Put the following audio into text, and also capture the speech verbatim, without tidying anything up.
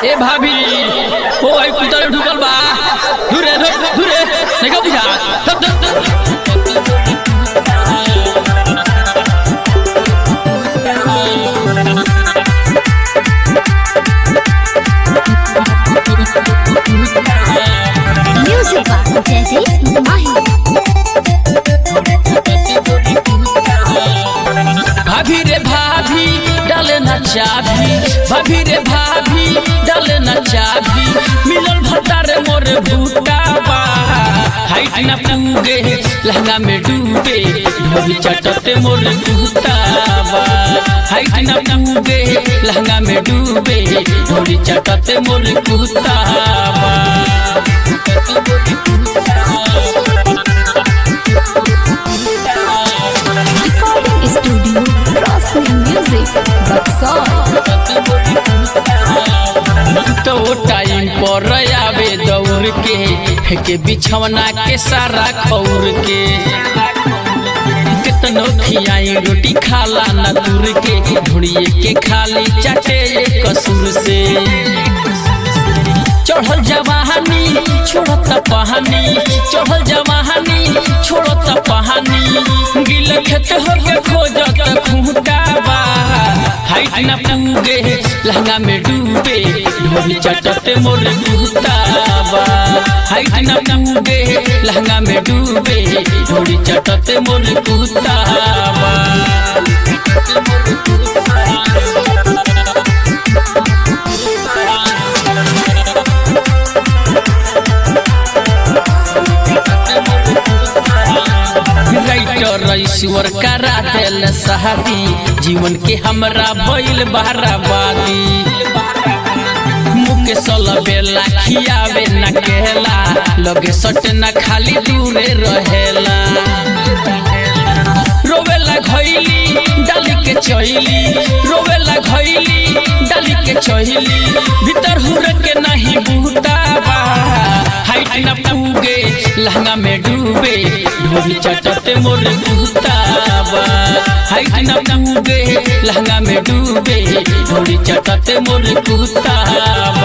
ए भाभी ओ आई कुतर ढुकल बा धुरे धुरे नहीं का बुझा धप धप म्यूजिक जैसे माही भाभी रे भाभी डाले ना चाभी भाभी रे भाभी डाले ना चाभी मिलल भतारे मोरे भूटा बा हाइट ना पूगे लहंगा में डूबे ढोली चटते मोरे भूटा बा हाइट ना पूगे लहंगा में डूबे ढोली चटते मोरे भूटा बा स्टूडियो रोशनी म्यूजिक तो टाइम पर आवे दौड़ के फेंके बिछवना के सारा खौर के कितनो खियाई रोटी खाला न दूर के ढूंढिए के खाली चाटे कसूर से चढ़ल जवानी छोड़त पहानी चढ़ल जवानी छोड़त पहानी गिल खेत होके खोजत खूंटा बा हाइट न पूगे लहंगा में डूबे ढोली चटते मोर खूंटा बा हाइट न पूगे लहंगा में डूबे ढोली चटते मोर खूंटा बा ईश्वर करा दिल शादी जीवन के हमरा भइल बहराबादी मुके सल बेला खियावे न केला लगे सट न खाली दूरे रहेला रोवेला घइली डाली के चहिली रोवेला घइली डाली के चहिली भीतर हुर के नहीं बूता बा हाइट न पूगे लहंगा में डूबे ढोली चटते मोर बूता बा हाइट न पूगे लहंगा में डूबे ढोली चटते मोर बूता बा।